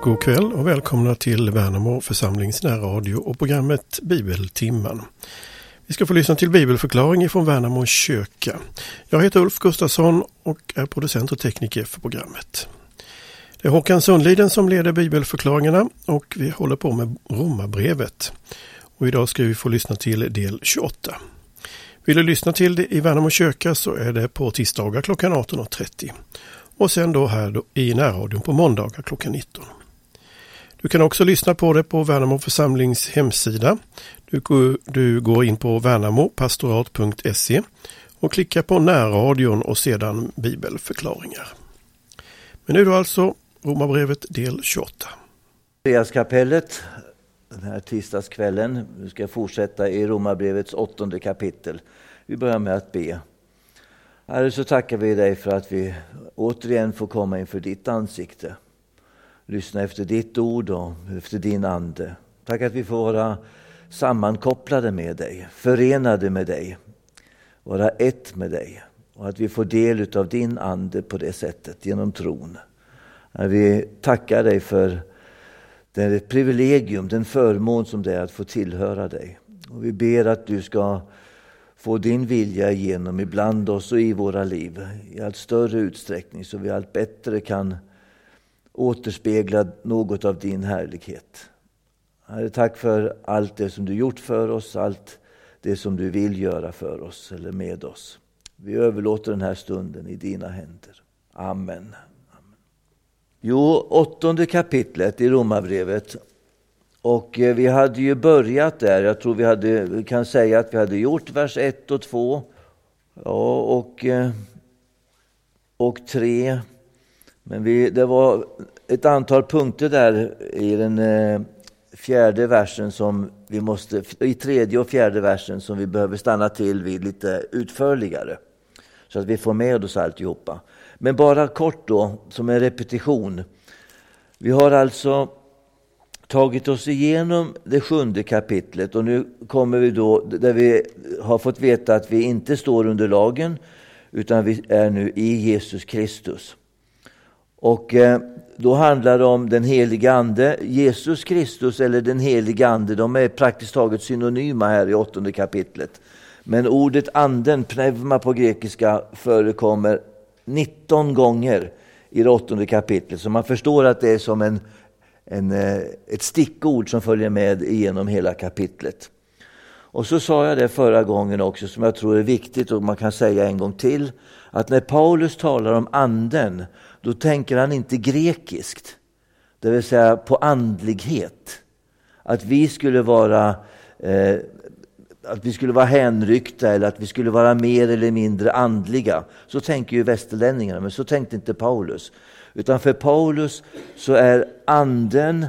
God kväll och välkomna till Värnamo församlings närradio och programmet Bibeltimman. Vi ska få lyssna till bibelförklaring från Värnamo kyrka. Jag heter Ulf Gustafsson och är producent och tekniker för programmet. Det är Håkan Sundliden som leder bibelförklaringarna och vi håller på med Romarbrevet. Och idag ska vi få lyssna till del 28. Vill du lyssna till det i Värnamo kyrka så är det på tisdagar klockan 18.30. Och sen då här i närradion på måndagar klockan 19. Du kan också lyssna på det på Värnamo församlings hemsida. Du går in på värnamopastorat.se och klickar på närradion och sedan bibelförklaringar. Men nu då alltså Romarbrevet del 28. Andreaskapellet den här tisdagskvällen. Vi ska fortsätta i Romarbrevets 8:e kapitel. Vi börjar med att be. Herre, så tackar vi dig för att vi återigen får komma inför ditt ansikte. Lyssna efter ditt ord och efter din ande. Tack att vi får vara sammankopplade med dig, förenade med dig, vara ett med dig. Och att vi får del av din ande på det sättet, genom tron. Vi tackar dig för det privilegium, den förmån som det är att få tillhöra dig. Och vi ber att du ska få din vilja igenom ibland oss och i våra liv i allt större utsträckning, så vi allt bättre kan återspegla något av din härlighet. Herre, tack för allt det som du gjort för oss, allt det som du vill göra för oss eller med oss. Vi överlåter den här stunden i dina händer. Amen. Jo, 8:e kapitlet i Romarbrevet. Och vi hade ju börjat där. Jag tror vi kan säga att vi hade gjort vers 1 och 2. Ja, och 3. Men det var ett antal punkter där i den fjärde versen som vi måste, i tredje och fjärde versen som vi behöver stanna till vid lite utförligare. Så att vi får med oss alltihopa. Men bara kort då, som en repetition. Vi har alltså tagit oss igenom det 7:e kapitlet och nu kommer vi då där vi har fått veta att vi inte står under lagen utan vi är nu i Jesus Kristus. Och då handlar det om den heliga ande. Jesus Kristus eller den heliga ande, de är praktiskt taget synonyma här i 8:e kapitlet. Men ordet anden, pneuma på grekiska, förekommer 19 gånger i det 8:e kapitlet. Så man förstår att det är som ett stickord som följer med igenom hela kapitlet. Och så sa jag det förra gången också, som jag tror är viktigt och man kan säga en gång till, att när Paulus talar om anden, då tänker han inte grekiskt, det vill säga på andlighet. Att vi skulle vara hänryckta eller att vi skulle vara mer eller mindre andliga. Så tänker ju västerlänningarna, men så tänkte inte Paulus. Utan för Paulus så är anden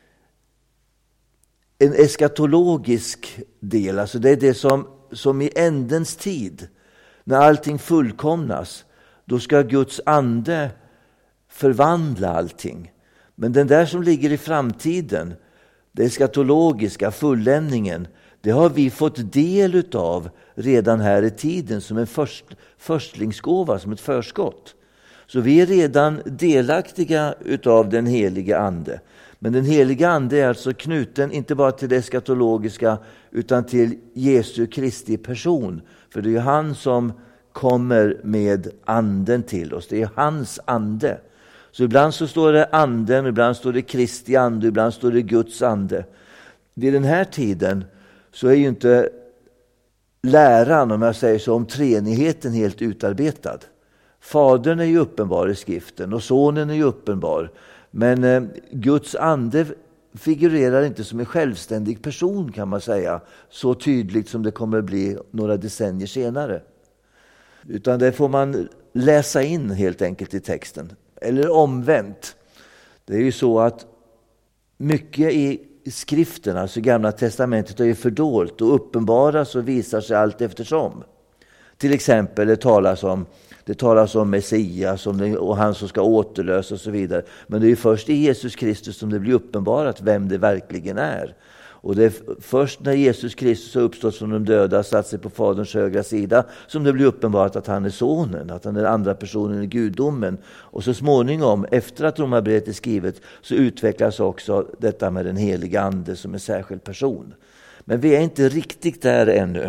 en eskatologisk del. Alltså det är det som i ändens tid, när allting fullkomnas, då ska Guds ande förvandla allting. Men den där som ligger i framtiden, det eskatologiska, fulländningen, det har vi fått del utav redan här i tiden som en förstlingsgåva, som ett förskott. Så vi är redan delaktiga utav den heliga ande. Men den heliga ande är alltså knuten inte bara till det eskatologiska utan till Jesu Kristi person. För det är han som kommer med anden till oss. Det är hans ande. Så ibland så står det anden, ibland står det Kristi ande, ibland står det Guds ande. Vid den här tiden så är ju inte läran, om jag säger så, om treenigheten helt utarbetad. Fadern är ju uppenbar i skriften och sonen är ju uppenbar. Men Guds ande figurerar inte som en självständig person, kan man säga, så tydligt som det kommer att bli några decennier senare. Utan det får man läsa in helt enkelt i texten. Eller omvänt. Det är ju så att mycket i skriften, alltså Gamla testamentet, är ju fördolt och uppenbaras och visar sig allt eftersom. Till exempel det talas om Messias och han som ska återlösa och så vidare. Men det är ju först i Jesus Kristus som det blir uppenbarat vem det verkligen är. Och det är först när Jesus Kristus har uppstått från de döda och satt sig på Faderns högra sida som det blir uppenbart att han är sonen, att han är andra personen i gudomen. Och så småningom, efter att Romarbrevet är skrivet, så utvecklas också detta med den heliga ande som en särskild person. Men vi är inte riktigt där ännu.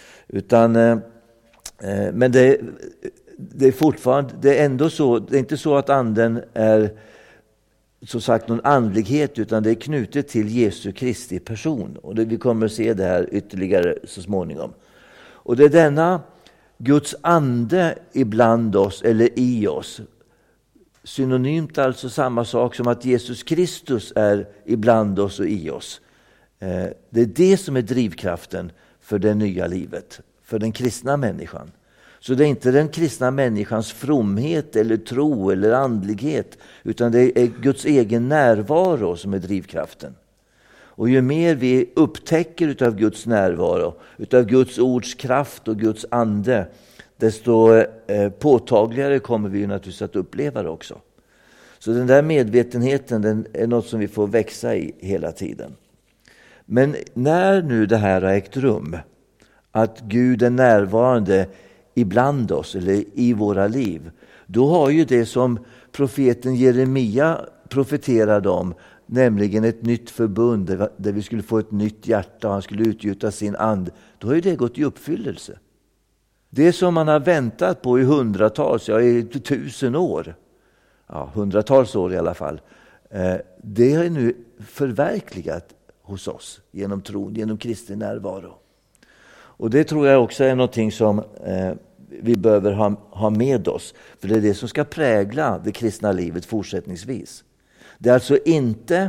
Men det är fortfarande, det är ändå så, det är inte så att anden är så sagt någon andlighet, utan det är knutet till Jesu Kristi person. Och vi kommer att se det här ytterligare så småningom. Och det är denna Guds ande ibland oss eller i oss. Synonymt alltså samma sak som att Jesus Kristus är ibland oss och i oss. Det är det som är drivkraften för det nya livet, för den kristna människan. Så det är inte den kristna människans fromhet eller tro eller andlighet, utan det är Guds egen närvaro som är drivkraften. Och ju mer vi upptäcker utav Guds närvaro, utav Guds ords kraft och Guds ande, desto påtagligare kommer vi naturligtvis att uppleva det också. Så den där medvetenheten, den är något som vi får växa i hela tiden. Men när nu det här har ägt rum, att Gud är närvarande ibland oss eller i våra liv, då har ju det som profeten Jeremia profeterade om, nämligen ett nytt förbund där vi skulle få ett nytt hjärta och han skulle utgjuta sin and, då har ju det gått i uppfyllelse. Det som man har väntat på i hundratals, i 1000 år, hundratals år i alla fall, det är nu förverkligat hos oss genom tron, genom Kristi närvaro. Och det tror jag också är någonting som vi behöver ha med oss. För det är det som ska prägla det kristna livet fortsättningsvis. Det är alltså inte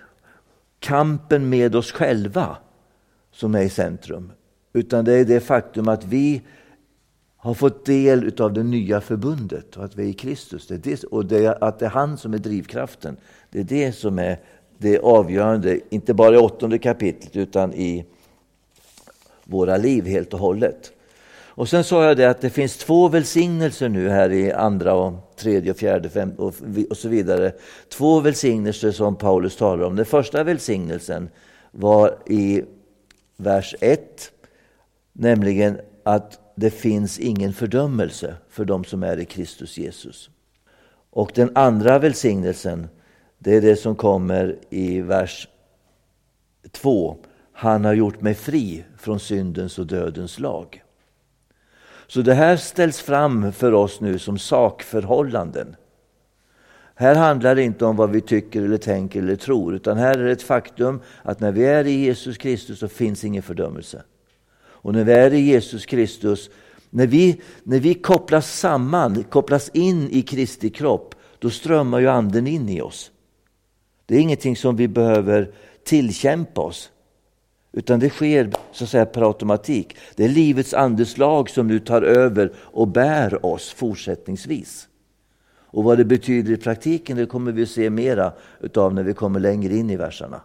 kampen med oss själva som är i centrum. Utan det är det faktum att vi har fått del av det nya förbundet och att vi är i Kristus. Det är det, och att det är han som är drivkraften. Det är det som är det avgörande, inte bara i 8:e kapitlet utan i våra liv helt och hållet. Och sen sa jag det att det finns 2 välsignelser nu här i 2:a och 3:e och 4:e, 5:e och så vidare. 2 välsignelser som Paulus talar om. Den första välsignelsen var i vers 1, nämligen att det finns ingen fördömelse för de som är i Kristus Jesus. Och den andra välsignelsen, det är det som kommer i vers 2. Han har gjort mig fri från syndens och dödens lag. Så det här ställs fram för oss nu som sakförhållanden. Här handlar det inte om vad vi tycker eller tänker eller tror, utan här är det ett faktum att när vi är i Jesus Kristus så finns ingen fördömelse. Och när vi är i Jesus Kristus, när vi kopplas in i Kristi kropp, då strömmar ju anden in i oss. Det är ingenting som vi behöver tillkämpa oss, utan det sker så att säga per automatik. Det är livets andeslag som nu tar över och bär oss fortsättningsvis. Och vad det betyder i praktiken, det kommer vi att se mera utav när vi kommer längre in i verserna.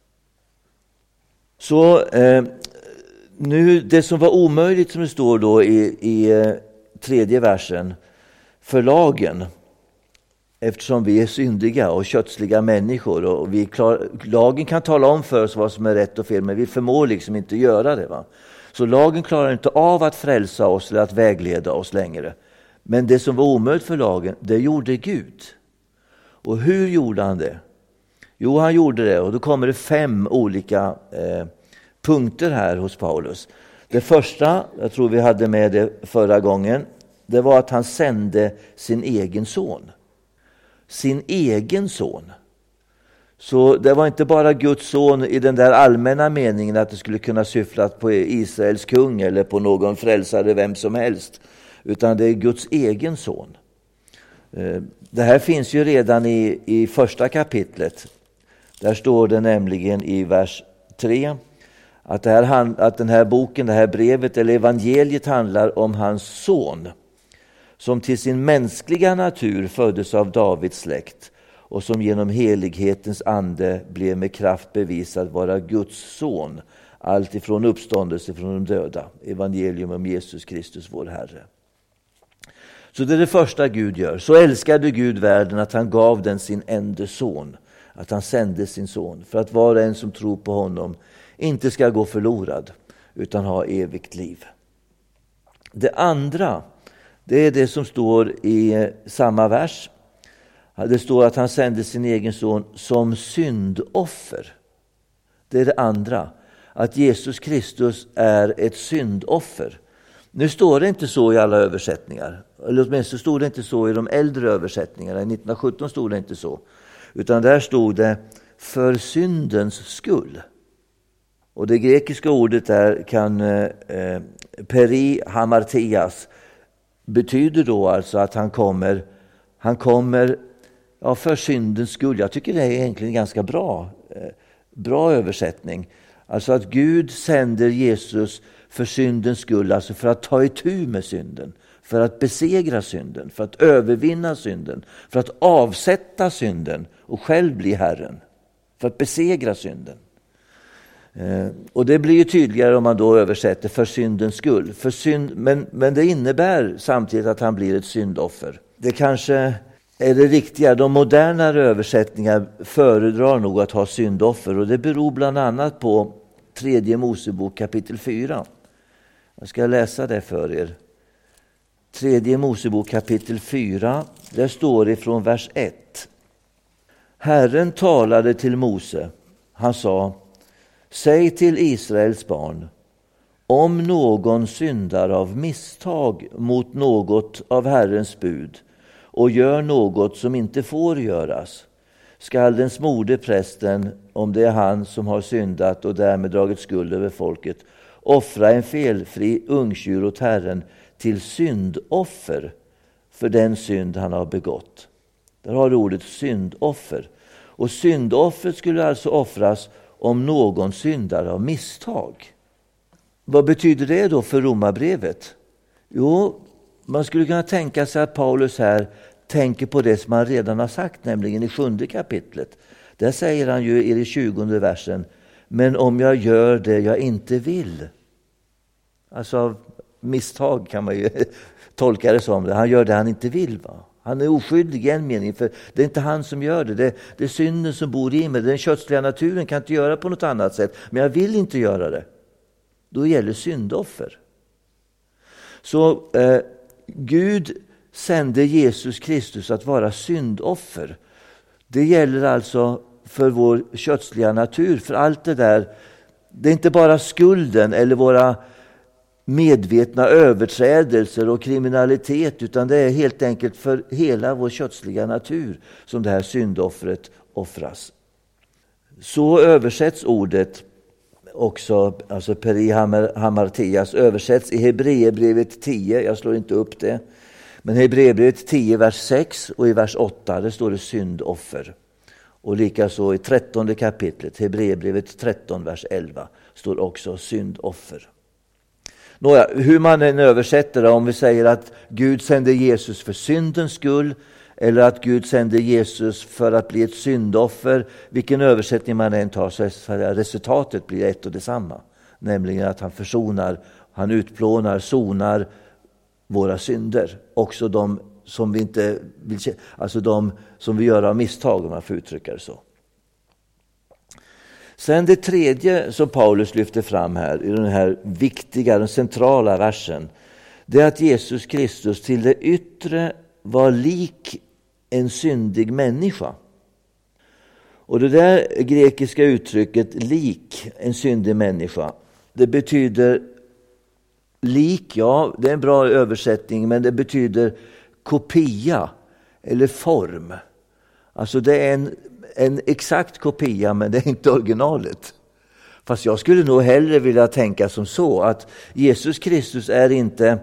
Så nu det som var omöjligt, som det står då i 3:e versen, för lagen, eftersom vi är syndiga och kötsliga människor och lagen kan tala om för oss vad som är rätt och fel, men vi förmår liksom inte göra det. Va? Så lagen klarar inte av att frälsa oss eller att vägleda oss längre. Men det som var omöjligt för lagen, det gjorde Gud. Och hur gjorde han det? Jo, han gjorde det, och då kommer det 5 olika punkter här hos Paulus. Det första, jag tror vi hade med det förra gången, det var att han sände sin egen son. Sin egen son. Så det var inte bara Guds son i den där allmänna meningen att det skulle kunna syfta på Israels kung eller på någon frälsare, vem som helst. Utan det är Guds egen son. Det här finns ju redan i 1:a kapitlet. Där står det nämligen i vers 3 att den här boken, det här brevet eller evangeliet handlar om hans son, som till sin mänskliga natur föddes av Davids släkt och som genom helighetens ande blev med kraft bevisad vara Guds son, allt ifrån uppståndelse från de döda, evangelium om Jesus Kristus vår Herre. Så det är det första Gud gör. Så älskade Gud världen att han gav den sin enda son, att han sände sin son, för att var och en som tror på honom inte ska gå förlorad utan ha evigt liv. Det andra, det är det som står i samma vers. Det står att han sände sin egen son som syndoffer. Det är det andra, att Jesus Kristus är ett syndoffer. Nu står det inte så i alla översättningar. Eller åtminstone stod det inte så i de äldre översättningarna. I 1917 stod det inte så. Utan där stod det för syndens skull. Och det grekiska ordet där kan peri hamartias betyder då alltså att han kommer för syndens skull. Jag tycker det är egentligen en ganska bra översättning. Alltså att Gud sänder Jesus för syndens skull, alltså för att ta itu med synden, för att besegra synden, för att övervinna synden, för att avsätta synden och själv bli Herren, för att besegra synden. Och det blir ju tydligare om man då översätter för syndens skull. Men det innebär samtidigt att han blir ett syndoffer. Det kanske är det riktiga. De modernare översättningar föredrar nog att ha syndoffer, och det beror bland annat på 3 Mosebok kapitel 4. Jag ska läsa det för er. 3 Mosebok kapitel 4, där står det från vers 1. Herren talade till Mose. Han sa: säg till Israels barn, om någon syndar av misstag mot något av Herrens bud och gör något som inte får göras, skall den smorde prästen, om det är han som har syndat och därmed dragit skuld över folket, offra en felfri ungtjur åt Herren till syndoffer för den synd han har begått. Där har du ordet syndoffer. Och syndoffret skulle alltså offras om någon syndar av misstag. Vad betyder det då för Romarbrevet? Jo, man skulle kunna tänka sig att Paulus här tänker på det som han redan har sagt, nämligen i 7 kapitlet. Där säger han ju i den 20:e versen: men om jag gör det jag inte vill. Alltså misstag kan man ju tolka det som. Han gör det han inte vill, va? Han är oskyldig i en mening, för det är inte han som gör det. Det är synden som bor i mig. Den kötsliga naturen kan inte göra på något annat sätt. Men jag vill inte göra det. Då gäller syndoffer. Så Gud sände Jesus Kristus att vara syndoffer. Det gäller alltså för vår kötsliga natur. För allt det där, det är inte bara skulden eller våra medvetna överträdelser och kriminalitet, utan det är helt enkelt för hela vår kötsliga natur som det här syndoffret offras. Så översätts ordet också, alltså peri hamartias översätts i Hebreerbrevet 10, jag slår inte upp det, men Hebreerbrevet 10 vers 6 och i vers 8 det står det syndoffer. Och likaså i 13 kapitlet, Hebreerbrevet 13 vers 11, står också syndoffer. Nåja, hur man än översätter det, om vi säger att Gud sände Jesus för syndens skull eller att Gud sände Jesus för att bli ett syndoffer, vilken översättning man än tar, så är resultatet blir ett och detsamma. Nämligen att han försonar, han utplånar, sonar våra synder. Också de som vi inte vill, alltså de som vi gör av misstag, om man får uttrycka det så. Sen det tredje som Paulus lyfter fram här i den här viktiga, den centrala versen, det är att Jesus Kristus till det yttre var lik en syndig människa. Och det där grekiska uttrycket lik en syndig människa, det betyder lik, ja det är en bra översättning, men det betyder kopia eller form. Alltså det är en exakt kopia, men det är inte originalet. Fast jag skulle nog hellre vilja tänka som så, att Jesus Kristus är inte,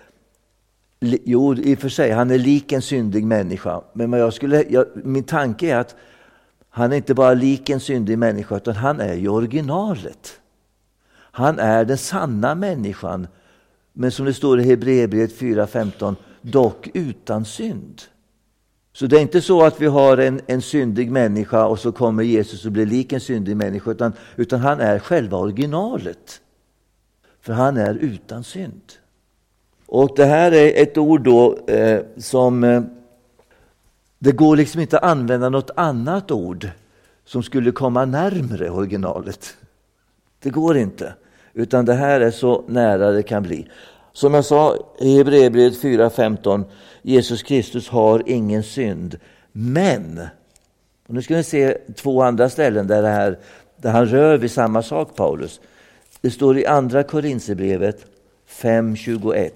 jo i och för sig, han är lik en syndig människa. Men min tanke är att han är inte bara lik en syndig människa, utan han är ju originalet. Han är den sanna människan, men som det står i Hebreerbrevet 4:15, dock utan synd. Så det är inte så att vi har en syndig människa och så kommer Jesus och blir lik en syndig människa, utan han är själva originalet. För han är utan synd. Och det här är ett ord då som det går liksom inte att använda något annat ord som skulle komma närmare originalet. Det går inte. Utan det här är så nära det kan bli. Som jag sa i Hebreerbrevet 4:15, Jesus Kristus har ingen synd. Men, och nu ska vi se 2 andra ställen där han rör vid samma sak, Paulus. Det står i andra Korinthierbrevet 5:21.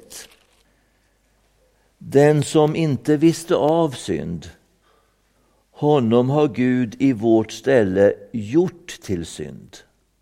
Den som inte visste av synd, honom har Gud i vårt ställe gjort till synd.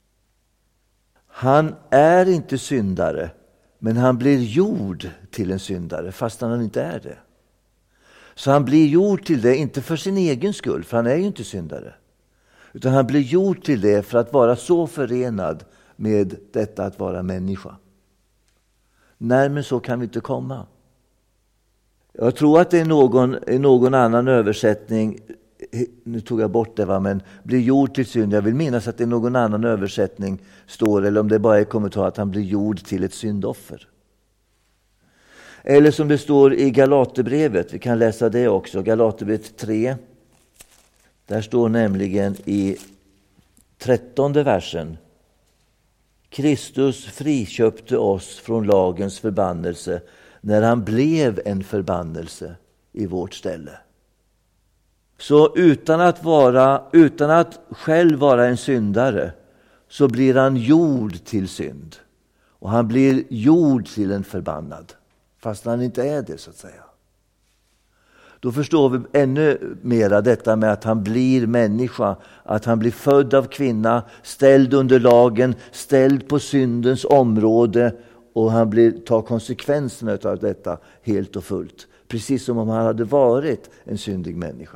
Han är inte syndare, men han blir gjord till en syndare fast han inte är det. Så han blir gjord till det, inte för sin egen skull, för han är ju inte syndare. Utan han blir gjord till det för att vara så förenad med detta att vara människa. Närmare så kan vi inte komma. Jag tror att det är någon annan översättning, nu tog jag bort det, men blir gjord till synd. Jag vill minnas att det är någon annan översättning står, eller om det bara är kommentar att han blir gjord till ett syndoffer. Eller som det står i Galaterbrevet, vi kan läsa det också, Galaterbrevet 3. Där står nämligen i 13:e versen: Kristus friköpte oss från lagens förbannelse när han blev en förbannelse i vårt ställe. Så utan att själv vara en syndare, så blir han gjord till synd. Och han blir gjord till en förbannad, fast han inte är det, så att säga. Då förstår vi ännu mera detta med att han blir människa, att han blir född av kvinna, ställd under lagen, ställd på syndens område, och han tar konsekvenserna av detta helt och fullt. Precis som om han hade varit en syndig människa.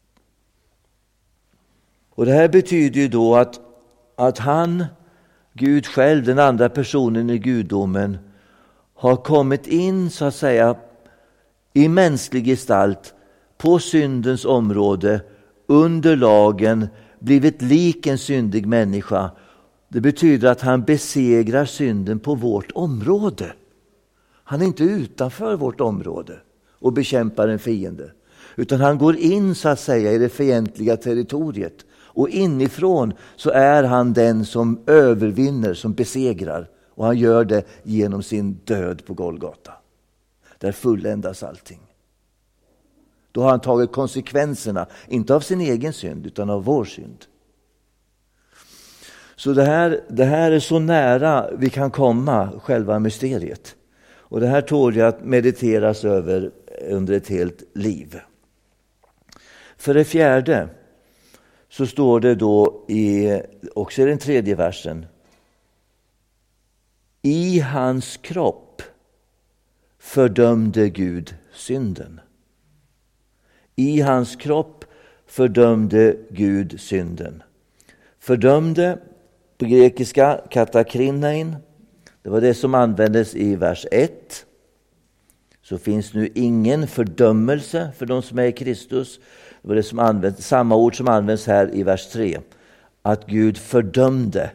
Och det här betyder ju då att han, Gud själv, den andra personen i gudomen, har kommit in, så att säga, i mänsklig gestalt på syndens område, under lagen, blivit lik en syndig människa. Det betyder att han besegrar synden på vårt område. Han är inte utanför vårt område och bekämpar en fiende, utan han går in, så att säga, i det fientliga territoriet. Och inifrån så är han den som övervinner, som besegrar. Och han gör det genom sin död på Golgata. Där fulländas allting. Då har han tagit konsekvenserna, inte av sin egen synd, utan av vår synd. Så det här är så nära vi kan komma själva mysteriet. Och det här tål jag att mediteras över under ett helt liv. För det fjärde så står det då också i den 3:e versen: i hans kropp fördömde Gud synden. I hans kropp fördömde Gud synden. Fördömde på grekiska katakrinein. Det var det som användes i vers 1. Så finns nu ingen fördömelse för de som är i Kristus. Det var det som används, samma ord som används här i vers 3. Att Gud fördömde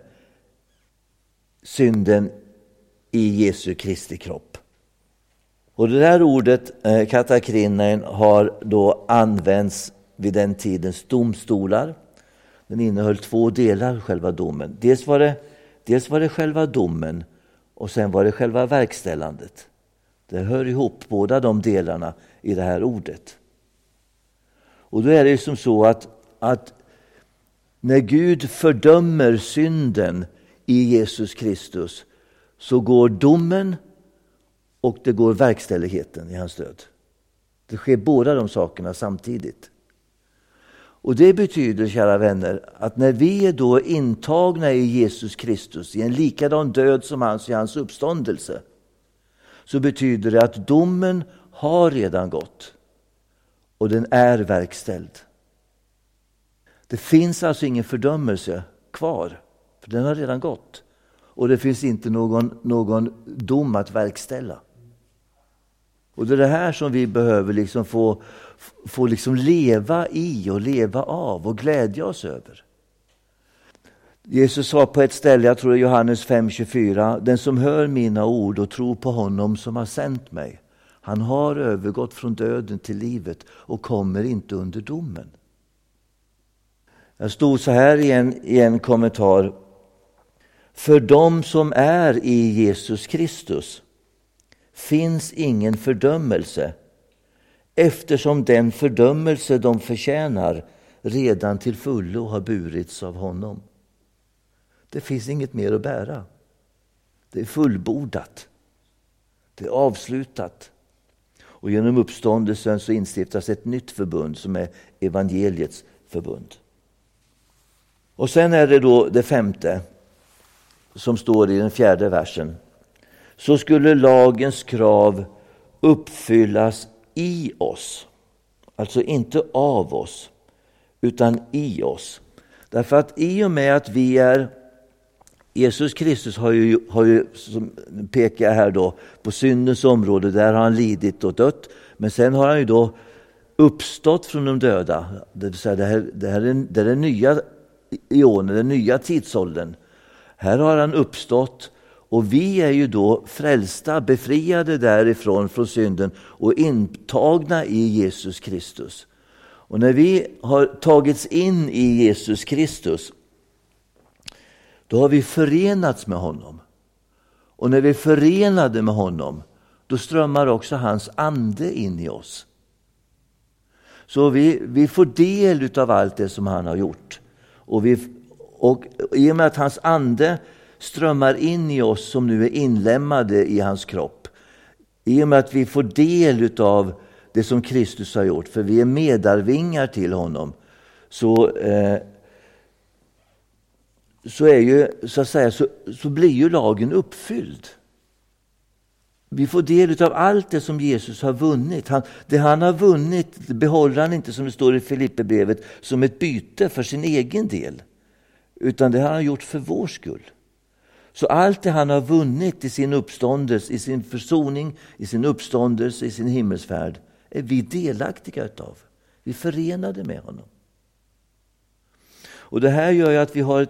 synden i Jesu Kristi kropp. Och det där ordet katakrinein har då använts vid den tidens domstolar. Den innehöll 2 delar, själva domen. Dels var det själva domen, och sen var det själva verkställandet. Det hör ihop, båda de delarna i det här ordet. Och då är det ju som så att när Gud fördömer synden i Jesus Kristus, så går domen och det går verkställigheten i hans död. Det sker båda de sakerna samtidigt. Och det betyder, kära vänner, att när vi är då intagna i Jesus Kristus, i en likadan död som hans i hans uppståndelse, så betyder det att domen har redan gått och den är verkställd. Det finns alltså ingen fördömelse kvar, för den har redan gått. Och det finns inte någon dom att verkställa. Och det är det här som vi behöver liksom få liksom leva i och leva av och glädja oss över. Jesus sa på ett ställe, jag tror det är Johannes 5:24, den som hör mina ord och tror på honom som har sänt mig, han har övergått från döden till livet och kommer inte under domen. Jag stod så här i en kommentar: För dem som är i Jesus Kristus finns ingen fördömelse, eftersom den fördömelse de förtjänar redan till fullo har burits av honom. Det finns inget mer att bära. Det är fullbordat. Det är avslutat. Och genom uppståndelsen så instiftas ett nytt förbund som är evangeliets förbund. Och sen är det då det 5:e som står i den 4:e versen. Så skulle lagens krav uppfyllas i oss. Alltså inte av oss, utan i oss. Därför att i och med att vi är... Jesus Kristus har ju som pekar här då på syndens område, där har han lidit och dött. Men sen har han ju då uppstått från de döda. Det vill säga det här är den nya ionen, den nya tidsåldern. Här har han uppstått och vi är ju då frälsta, befriade därifrån från synden och intagna i Jesus Kristus. Och när vi har tagits in i Jesus Kristus, då har vi förenats med honom. Och när vi är förenade med honom, då strömmar också hans ande in i oss. Så vi får del av allt det som han har gjort. Och i och med att hans ande strömmar in i oss som nu är inlämnade i hans kropp, i och med att vi får del av det som Kristus har gjort, för vi är medarvingar till honom, så är ju, så att säga, så blir ju lagen uppfylld. Vi får del av allt det som Jesus har vunnit. Det han har vunnit behåller han inte, som det står i Filipperbrevet, som ett byte för sin egen del, utan det har han gjort för vår skull. Så allt det han har vunnit i sin uppståndelse, i sin försoning, i sin uppståndelse, i sin himmelsfärd, är vi delaktiga utav. Vi är förenade med honom. Och det här gör ju att vi har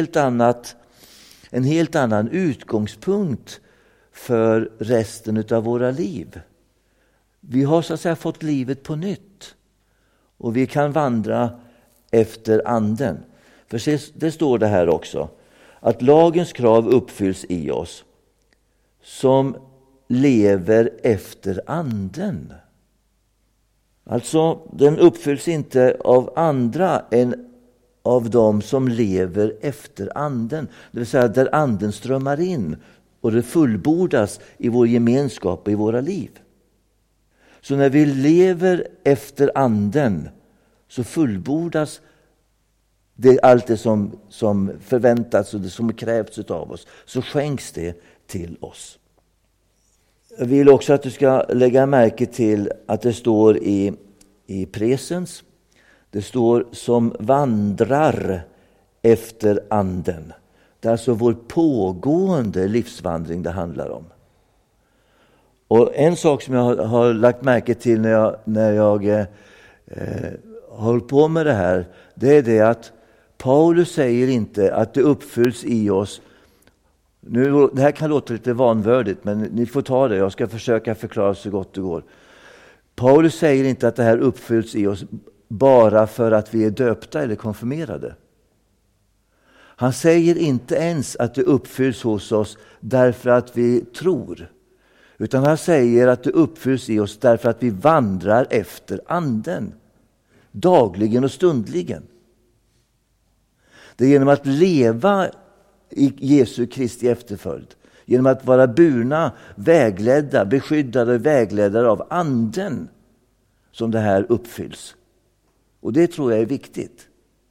en helt annan utgångspunkt för resten av våra liv. Vi har så att säga fått livet på nytt. Och vi kan vandra efter anden. För det står det här också, att lagens krav uppfylls i oss som lever efter anden. Alltså, den uppfylls inte av andra än av dem som lever efter anden. Det vill säga där anden strömmar in och det fullbordas i vår gemenskap och i våra liv. Så när vi lever efter anden så fullbordas allt det som förväntas och det som krävs av oss. Så skänks det till oss. Jag vill också att du ska lägga märke till att det står i presens. Det står som vandrar efter anden. Det är alltså vår pågående livsvandring det handlar om. Och en sak som jag har lagt märke till när jag har hållit på med det här, det är det att Paulus säger inte att det uppfylls i oss. Nu, det här kan låta lite vanvördigt, men ni får ta det. Jag ska försöka förklara så gott det går. Paulus säger inte att det här uppfylls i oss bara för att vi är döpta eller konfirmerade. Han säger inte ens att det uppfylls hos oss därför att vi tror. Utan han säger att det uppfylls i oss därför att vi vandrar efter anden. Dagligen och stundligen. Det är genom att leva i Jesu Kristi efterföljd. Genom att vara burna, vägledda, beskyddade och vägledda av anden som det här uppfylls. Och det tror jag är viktigt.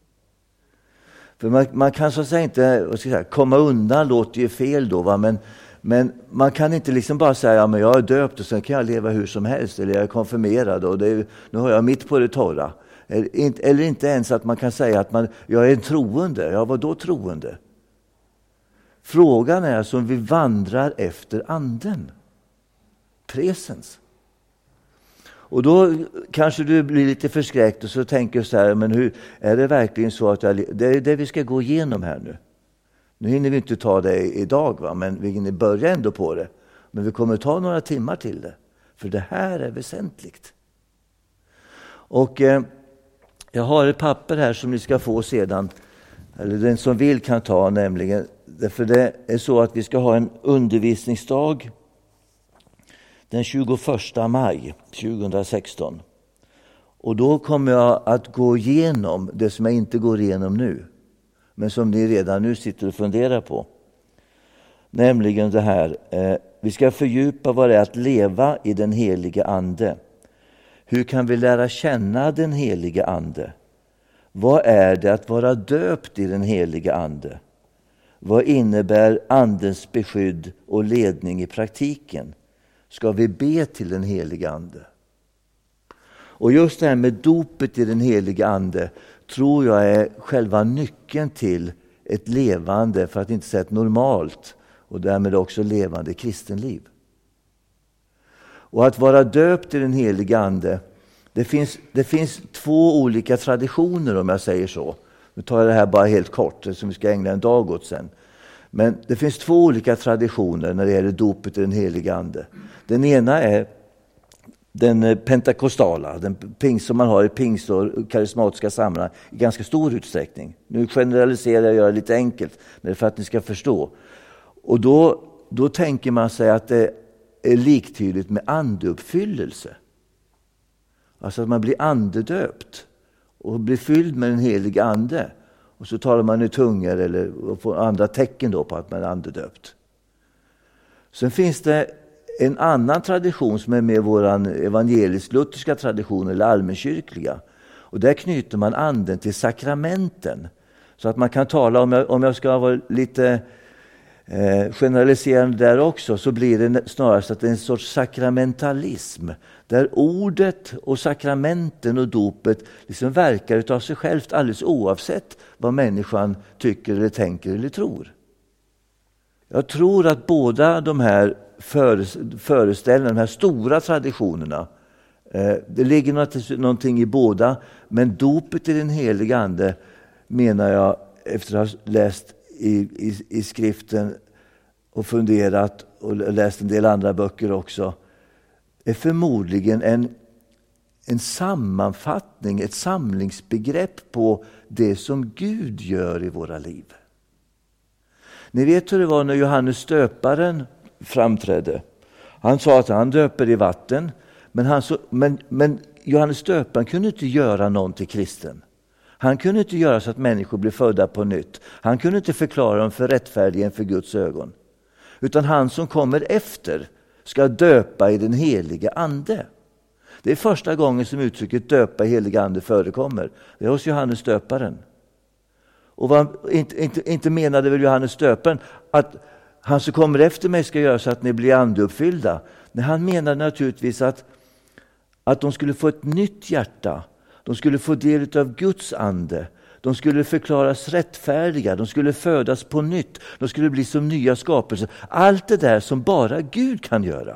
För man kan så att säga inte komma undan, låter ju fel då, va? Men man kan inte liksom bara säga ja, men jag är döpt och sen kan jag leva hur som helst, eller jag är konfirmerad och nu har jag mitt på det torra. Eller inte ens att man kan säga att jag är en troende. Ja, vad då troende? Frågan är om vi vandrar efter anden. Presens. Och då kanske du blir lite förskräckt och så tänker så här, men hur är det verkligen så att det är det vi ska gå igenom här nu. Nu hinner vi inte ta det idag, va? Men vi hinner börja ändå på det. Men vi kommer ta några timmar till det. För det här är väsentligt. Och jag har ett papper här som ni ska få sedan. Eller den som vill kan ta, nämligen Därför det är så att vi ska ha en undervisningsdag den 21 maj 2016. Och då kommer jag att gå igenom det som jag inte går igenom nu, men som ni redan nu sitter och funderar på. Nämligen det här, vi ska fördjupa vad det är att leva i den heliga ande. Hur kan vi lära känna den heliga ande? Vad är det att vara döpt i den heliga ande? Vad innebär andens beskydd och ledning i praktiken? Ska vi be till den heliga ande? Och just det här med dopet i den heliga ande tror jag är själva nyckeln till ett levande, för att inte säga ett normalt och därmed också levande kristenliv. Och att vara döpt i den heliga ande, det finns två olika traditioner, om jag säger så. Nu tar jag det här bara helt kort, som vi ska ägna en dag åt sen. Men det finns två olika traditioner när det gäller dopet i den heliga ande. Den ena är den pentakostala, den pingst som man har i pingst och karismatiska sammanhang i ganska stor utsträckning. Nu generaliserar jag, gör det lite enkelt, men för att ni ska förstå. Och då tänker man sig att det är liktydigt med andeuppfyllelse. Alltså att man blir andedöpt och blir fylld med den heliga ande. Och så talar man i tungor eller får andra tecken då på att man är andedöpt. Sen finns det en annan tradition som är med våran evangelisk-lutherska tradition eller allmänkyrkliga. Och där knyter man anden till sakramenten. Så att man kan tala, om jag ska vara lite generaliserande där också, så blir det snarast att det är en sorts sakramentalism. Där ordet och sakramenten och dopet liksom verkar utav sig självt alldeles oavsett vad människan tycker eller tänker eller tror. Jag tror att båda de här föreställningarna, de här stora traditionerna, det ligger någonting i båda, men dopet i den heliga ande, menar jag efter att ha läst i skriften och funderat och läst en del andra böcker också, är förmodligen en sammanfattning, ett samlingsbegrepp på det som Gud gör i våra liv. Ni vet hur det var när Johannes döparen framträdde. Han sa att han döper i vatten, men Johannes döparen kunde inte göra någon till kristen. Han kunde inte göra så att människor blir födda på nytt. Han kunde inte förklara dem för rättfärdiga för Guds ögon. Utan han som kommer efter ska döpa i den heliga ande. Det är första gången som uttrycket döpa i heliga ande förekommer. Det är hos Johannes döparen. Och inte menade väl Johannes döparen att han som kommer efter mig ska göra så att ni blir andeuppfyllda. Nej, han menade naturligtvis att de skulle få ett nytt hjärta. De skulle få del av Guds ande. De skulle förklaras rättfärdiga. De skulle födas på nytt. De skulle bli som nya skapelser. Allt det där som bara Gud kan göra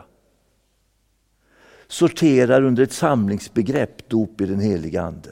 sorterar under ett samlingsbegrepp, dop i den heliga ande.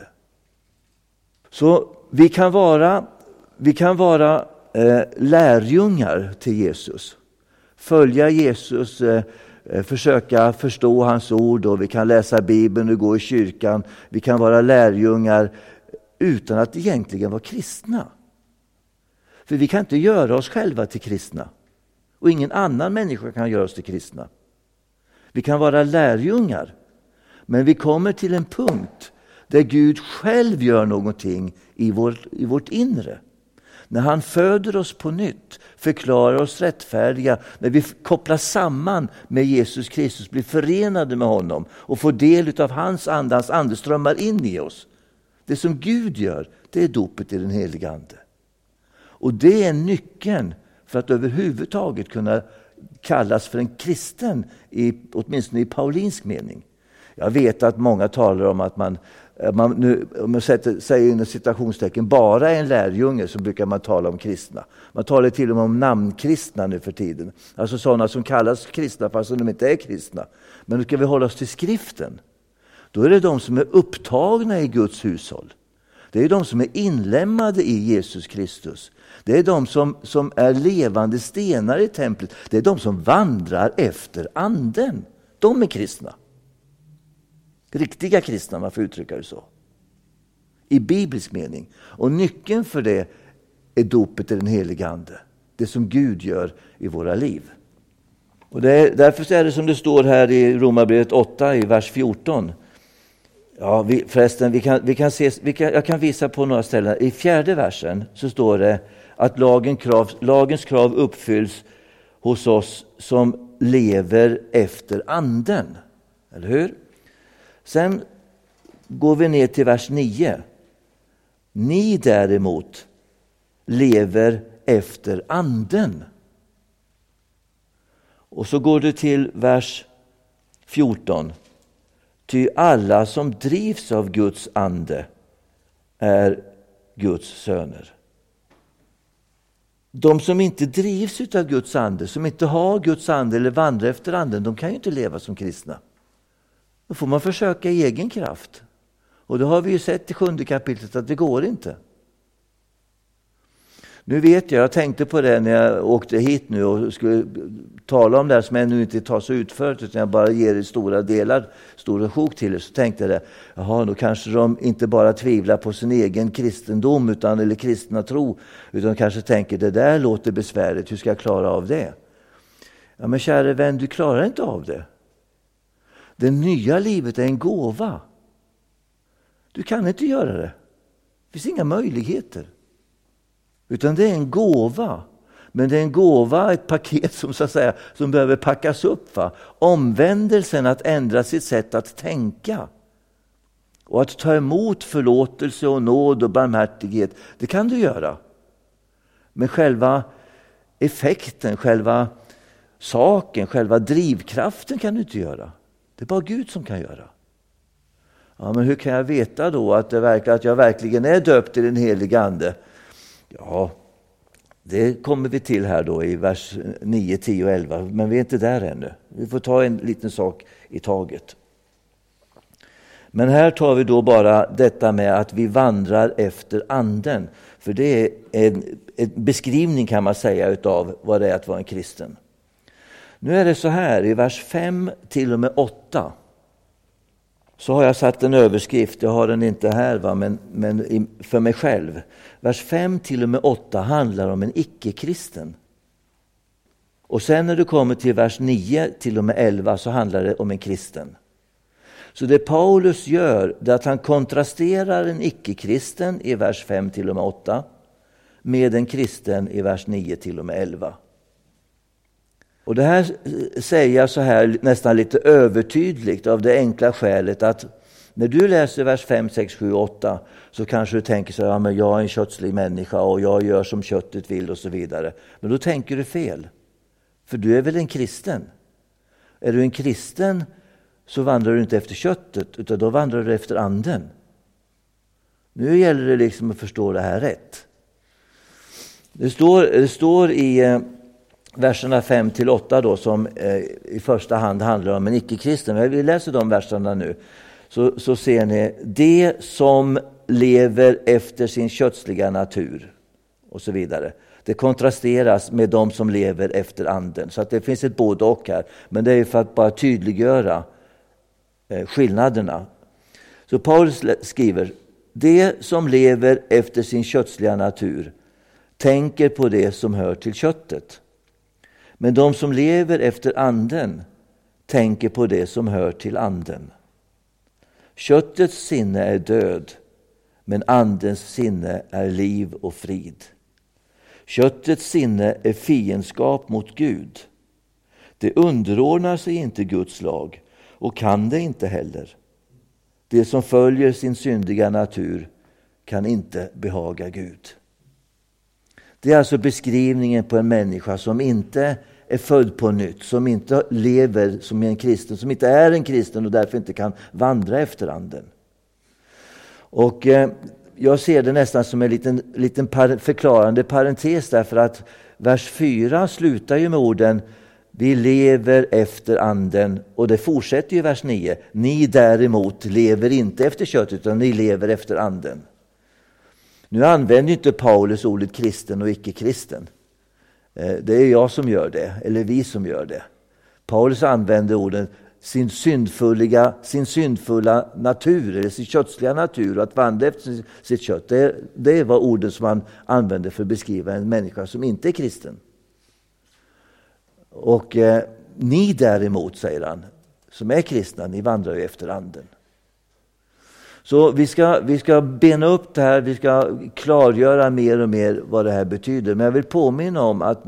Så vi kan vara lärjungar till Jesus. Följa Jesus, försöka förstå hans ord, och vi kan läsa Bibeln och gå i kyrkan. Vi kan vara lärjungar utan att egentligen vara kristna. För vi kan inte göra oss själva till kristna. Och ingen annan människa kan göra oss till kristna. Vi kan vara lärjungar, men vi kommer till en punkt där Gud själv gör någonting i vårt inre. När han föder oss på nytt, förklarar oss rättfärdiga, när vi kopplas samman med Jesus Kristus, blir förenade med honom och får del av hans ande strömmar in i oss. Det som Gud gör, det är dopet i den heliga ande. Och det är nyckeln för att överhuvudtaget kunna kallas för en kristen, åtminstone i paulinsk mening. Jag vet att många talar om att man nu, om man säger inom citationstecken, bara är en lärjunge, så brukar man tala om kristna. Man talar till och med om namnkristna nu för tiden. Alltså sådana som kallas kristna fast de inte är kristna. Men nu ska vi hålla oss till skriften. Då är det de som är upptagna i Guds hushåll. Det är de som är inlämnade i Jesus Kristus. Det är de som är levande stenar i templet. Det är de som vandrar efter anden. De är kristna. Riktiga kristna, man får uttrycka det så. I biblisk mening. Och nyckeln för det är dopet i den heliga ande. det som Gud gör i våra liv. Och därför är det som det står här i Romarbrevet 8 i vers 14. Ja, jag kan visa på några ställen. I 4:e versen så står det att lagens krav uppfylls hos oss som lever efter anden. Eller hur? Sen går vi ner till vers 9. Ni däremot lever efter anden. Och så går du till vers 14. Ty alla som drivs av Guds ande är Guds söner. De som inte drivs av Guds ande, som inte har Guds ande eller vandrar efter anden, de kan ju inte leva som kristna. Då får man försöka i egen kraft. Och det har vi ju sett i 7:e kapitlet att det går inte. Nu vet jag tänkte på det när jag åkte hit nu och skulle tala om det här som jag nu inte tar så utfört utan jag bara ger i stora sjok till det. Så tänkte jag det, då kanske de inte bara tvivlar på sin egen kristendom eller kristna tro, utan kanske tänker det där låter besvärligt, hur ska jag klara av det? Ja, men kära vän, du klarar inte av det. Det nya livet är en gåva. Du kan inte göra det. Det finns inga möjligheter. Utan det är en gåva. Men det är en gåva, ett paket som så att säga som behöver packas upp. Omvändelsen att ändra sitt sätt att tänka. Och att ta emot förlåtelse och nåd och barmhärtighet. Det kan du göra. Men själva effekten, själva saken, själva drivkraften kan du inte göra. Det är bara Gud som kan göra. Ja, men hur kan jag veta då att jag verkligen är döpt i den helige ande? Ja, det kommer vi till här då i vers 9, 10 och 11. Men vi är inte där ännu. Vi får ta en liten sak i taget. Men här tar vi då bara detta med att vi vandrar efter anden. För det är en beskrivning kan man säga utav vad det är att vara en kristen. Nu är det så här i vers 5 till och med 8. Så har jag satt en överskrift, jag har den inte här men för mig själv. Vers 5 till och med 8 handlar om en icke-kristen. Och sen när du kommer till vers 9 till och med 11 så handlar det om en kristen. Så det Paulus gör är att han kontrasterar en icke-kristen i vers 5 till och med 8 med en kristen i vers 9 till och med 11. Och det här säger jag så här nästan lite övertydligt av det enkla skälet att när du läser vers 5, 6, 7, 8 så kanske du tänker så här, ja, men jag är en kötslig människa och jag gör som köttet vill och så vidare. Men då tänker du fel. För du är väl en kristen? Är du en kristen så vandrar du inte efter köttet utan då vandrar du efter anden. Nu gäller det liksom att förstå det här rätt. Det står i verserna 5 till 8 då som i första hand handlar om en icke-kristen. Vi läser de verserna nu. Så ser ni det som lever efter sin kötsliga natur och så vidare. Det kontrasteras med de som lever efter anden. Så att det finns ett både och här. Men det är för att bara tydliggöra skillnaderna. Så Paulus skriver, det som lever efter sin kötsliga natur tänker på det som hör till köttet. Men de som lever efter anden tänker på det som hör till anden. Köttets sinne är död, men andens sinne är liv och frid. Köttets sinne är fiendskap mot Gud. Det underordnar sig inte Guds lag och kan det inte heller. Det som följer sin syndiga natur kan inte behaga Gud. Det är alltså beskrivningen på en människa som inte är född på nytt, som inte lever som en kristen, som inte är en kristen och därför inte kan vandra efter anden. Och jag ser det nästan som en liten förklarande parentes därför att vers 4 slutar ju med orden vi lever efter anden och det fortsätter ju vers 9. Ni däremot lever inte efter köttet utan ni lever efter anden. Nu använder inte Paulus ordet kristen och icke-kristen. Det är jag som gör det, eller vi som gör det. Paulus använder orden sin syndfulla natur, eller sin kötsliga natur, och att vandra efter sitt kött. Det är vad orden som man använder för att beskriva en människa som inte är kristen. Och ni däremot, säger han, som är kristna, ni vandrar ju efter anden. Så vi ska bena upp det här, vi ska klargöra mer och mer vad det här betyder. Men jag vill påminna om att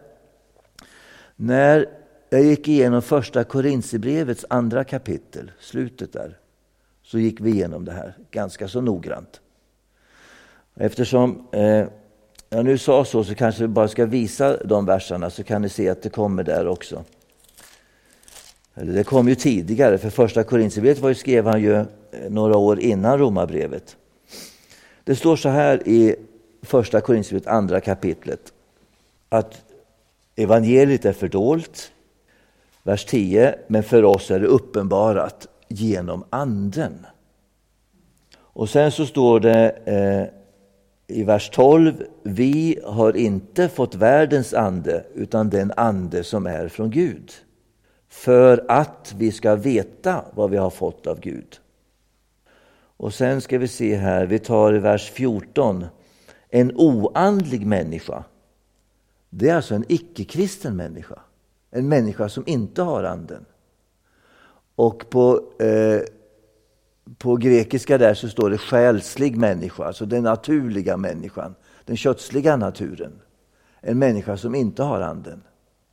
när jag gick igenom första Korinthierbrevets 2 kapitel, slutet där, så gick vi igenom det här ganska så noggrant. Eftersom jag nu sa så kanske vi bara ska visa de verserna, så kan ni se att det kommer där också. Eller det kom ju tidigare, för första Korinthierbrevet skrev han ju några år innan Romarbrevet. Det står så här i första Korinthierbrevet 2 kapitlet, att evangeliet är fördolt, vers 10, men för oss är det uppenbarat genom anden. Och sen så står det i vers 12, vi har inte fått världens ande, utan den ande som är från Gud, för att vi ska veta vad vi har fått av Gud. Och sen ska vi se här, vi tar i vers 14, en oandlig människa, det är alltså en icke-kristen människa, en människa som inte har anden. Och på grekiska där så står det själslig människa, alltså den naturliga människan, den kötsliga naturen. En människa som inte har anden.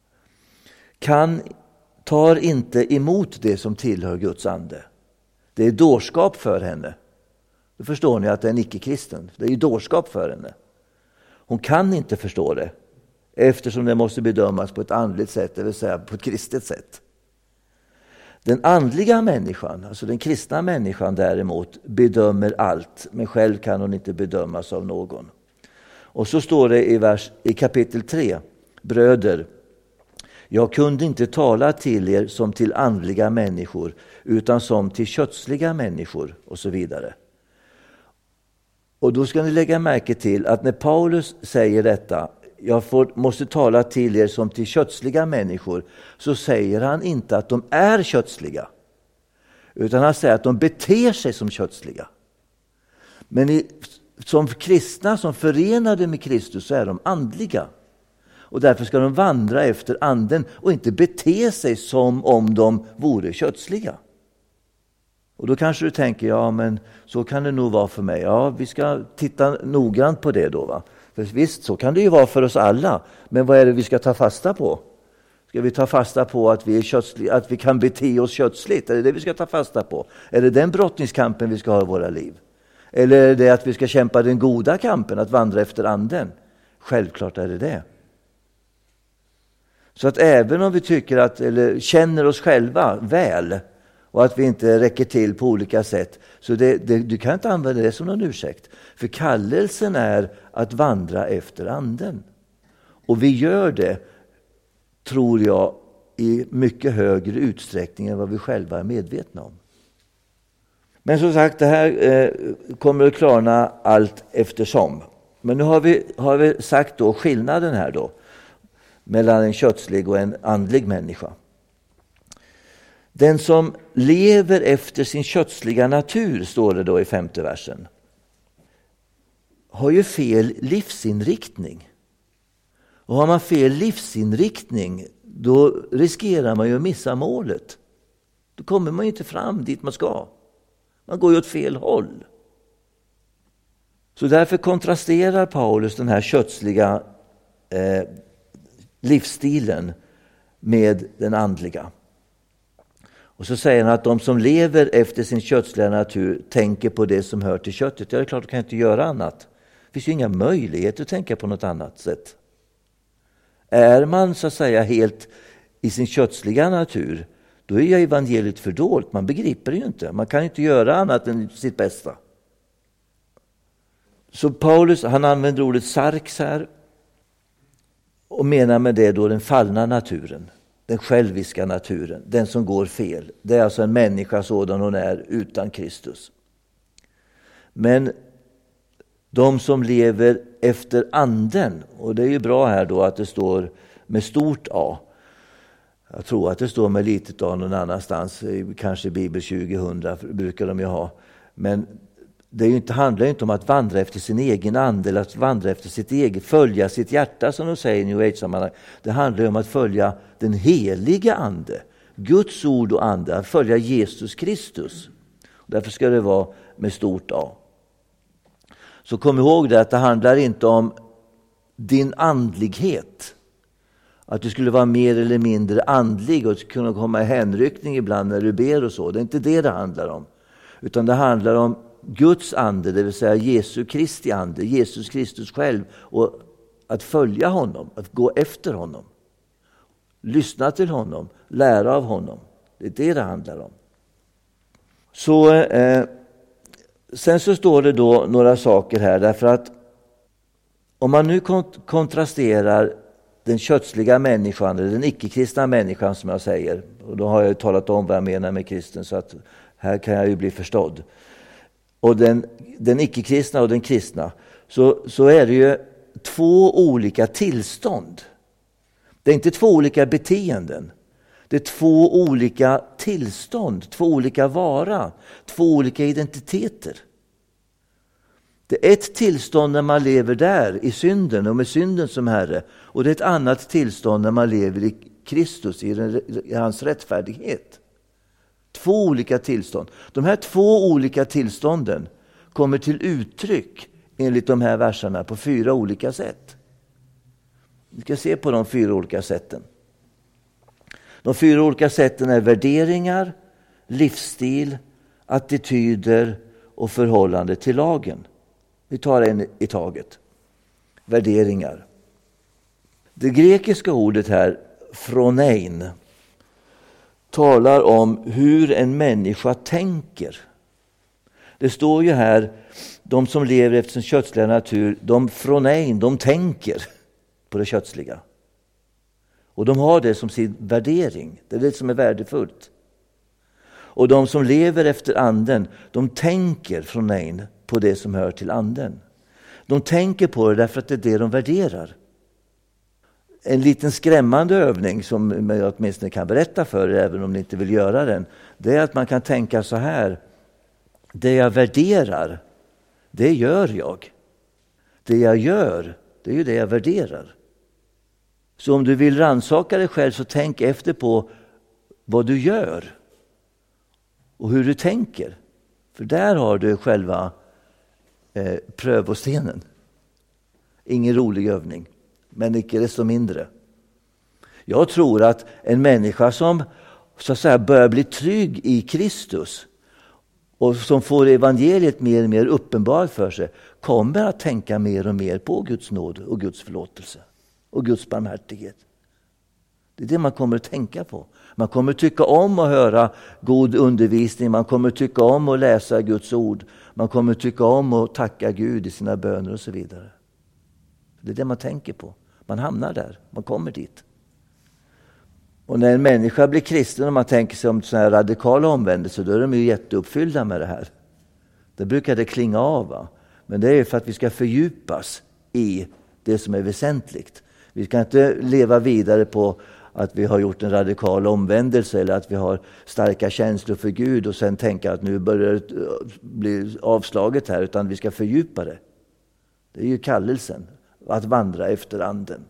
Tar inte emot det som tillhör Guds ande. Det är dårskap för henne. Då förstår ni att det är en icke-kristen. Det är ju dårskap för henne. Hon kan inte förstå det, eftersom det måste bedömas på ett andligt sätt, det vill säga på ett kristet sätt. Den andliga människan, alltså den kristna människan däremot, bedömer allt, men själv kan hon inte bedömas av någon. Och så står det i kapitel 3, bröder, jag kunde inte tala till er som till andliga människor, utan som till kötsliga människor, och så vidare. Och då ska ni lägga märke till att när Paulus säger detta, måste tala till er som till kötsliga människor, så säger han inte att de är kötsliga, utan han säger att de beter sig som kötsliga. Men som kristna, som förenade med Kristus, så är de andliga. Och därför ska de vandra efter anden och inte bete sig som om de vore kötsliga. Och då kanske du tänker, ja men så kan det nog vara för mig. Ja, vi ska titta noggrant på det då, va? För visst, så kan det ju vara för oss alla. Men vad är det vi ska ta fasta på? Ska vi ta fasta på att vi är kötsliga, att vi kan bete oss kötsligt? Är det det vi ska ta fasta på? Är det den brottningskampen vi ska ha i våra liv? Eller är det att vi ska kämpa den goda kampen, att vandra efter anden? Självklart är det det. Så att även om vi tycker att, eller känner oss själva väl, och att vi inte räcker till på olika sätt, så du kan inte använda det som någon ursäkt. För kallelsen är att vandra efter anden. Och vi gör det, tror jag, i mycket högre utsträckning än vad vi själva är medvetna om. Men som sagt, det här kommer att klarna allt eftersom. Men nu har vi sagt då skillnaden här då mellan en kötslig och en andlig människa. Den som lever efter sin kötsliga natur, står det då i 5:e versen, har ju fel livsinriktning. Och har man fel livsinriktning, då riskerar man ju att missa målet. Då kommer man ju inte fram dit man ska. Man går ju åt fel håll. Så därför kontrasterar Paulus den här kötsliga livsstilen med den andliga. Och så säger han att de som lever efter sin kötsliga natur tänker på det som hör till köttet. Ja, det är klart, de kan inte göra annat. Det finns ju inga möjligheter att tänka på något annat sätt. Är man så att säga helt i sin kötsliga natur, då är ju evangeliet fördolt. Man begriper det ju inte. Man kan inte göra annat än sitt bästa. Så Paulus, han använder ordet sarx här och menar med det då den fallna naturen. Den själviska naturen, den som går fel. Det är alltså en människa sådan hon är utan Kristus. Men de som lever efter anden, och det är ju bra här då att det står med stort A. Jag tror att det står med litet A någon annanstans, kanske Bibel 2000 brukar de ju ha. Men handlar ju inte om att vandra efter sin egen ande eller att vandra efter sitt eget, följa sitt hjärta som de säger i New Age-sammanhang. Det handlar ju om att följa den heliga ande, Guds ord och ande, att följa Jesus Kristus. Därför ska det vara med stort A. Så kom ihåg det, att det handlar inte om din andlighet. Att du skulle vara mer eller mindre andlig och kunna komma i hänryckning ibland när du ber och så. Det är inte det handlar om. Utan det handlar om Guds ande, det vill säga Jesu Kristi ande, Jesus Kristus själv. Och att följa honom, att gå efter honom. Lyssna till honom, lära av honom. Det är det handlar om. Så sen så står det då några saker här, därför att om man nu kontrasterar den kötsliga människan eller den icke-kristna människan som jag säger, och då har jag ju talat om vad jag menar med kristen, så att här kan jag ju bli förstådd. Och den icke-kristna och den kristna, så är det ju två olika tillstånd. Det är inte två olika beteenden. Det är två olika tillstånd, två olika vara, två olika identiteter. Det är ett tillstånd när man lever där i synden och med synden som Herre. Och det är ett annat tillstånd när man lever i Kristus, i hans rättfärdighet. Två olika tillstånd. De här två olika tillstånden kommer till uttryck enligt de här verserna på 4 olika sätt. Vi ska se på de 4 olika sätten. De 4 olika sätten är värderingar, livsstil, attityder och förhållande till lagen. Vi tar en i taget. Värderingar. Det grekiska ordet här, phronein, talar om hur en människa tänker. Det står ju här, de som lever efter sin kötsliga natur, de phronein, de tänker på det kötsliga. Och de har det som sin värdering. Det är det som är värdefullt. Och de som lever efter anden, de tänker phronein på det som hör till anden. De tänker på det därför att det är det de värderar. En liten skrämmande övning som jag åtminstone kan berätta för er, även om ni inte vill göra den, det är att man kan tänka så här: det jag värderar, det gör jag. Det jag gör, det är ju det jag värderar. Så om du vill rannsaka dig själv, så tänk efter på vad du gör och hur du tänker. För där har du själva prövostenen. Ingen rolig övning, men icke desto mindre. Jag tror att en människa som så att säga börjar bli trygg i Kristus och som får evangeliet mer och mer uppenbart för sig, kommer att tänka mer och mer på Guds nåd och Guds förlåtelse och Guds barmhärtighet. Det är det man kommer att tänka på. Man kommer att tycka om att höra god undervisning. Man kommer att tycka om att läsa Guds ord. Man kommer att tycka om att tacka Gud i sina böner och så vidare. Det är det man tänker på. Man hamnar där. Man kommer dit. Och när en människa blir kristen och man tänker sig om sådana här radikala omvändelser, då är de ju jätteuppfyllda med det här. Det brukar det klinga av, va? Men det är för att vi ska fördjupas i det som är väsentligt. Vi ska inte leva vidare på att vi har gjort en radikal omvändelse eller att vi har starka känslor för Gud och sen tänka att nu börjar det bli avslaget här, utan vi ska fördjupa det. Det är ju kallelsen, att vandra efter anden.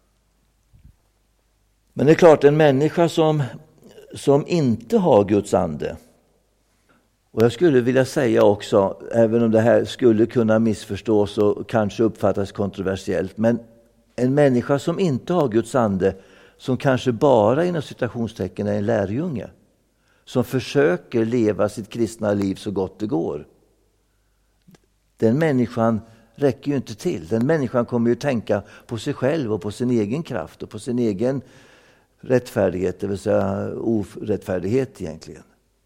Men det är klart, en människa som inte har Guds ande, och jag skulle vilja säga också, även om det här skulle kunna missförstås och kanske uppfattas kontroversiellt, men en människa som inte har Guds ande, som kanske bara inom citationstecken är en lärjunge, som försöker leva sitt kristna liv så gott det går, den människan räcker ju inte till. Den människan kommer ju tänka på sig själv och på sin egen kraft och på sin egen rättfärdighet, det vill säga orättfärdighet egentligen.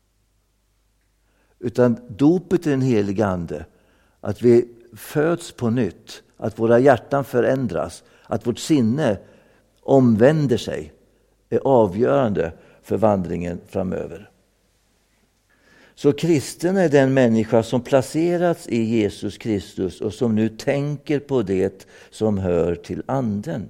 Utan dopet i den heliga ande, att vi föds på nytt, att våra hjärtan förändras, att vårt sinne omvänder sig, är avgörande för vandringen framöver. Så kristen är den människa som placerats i Jesus Kristus och som nu tänker på det som hör till anden.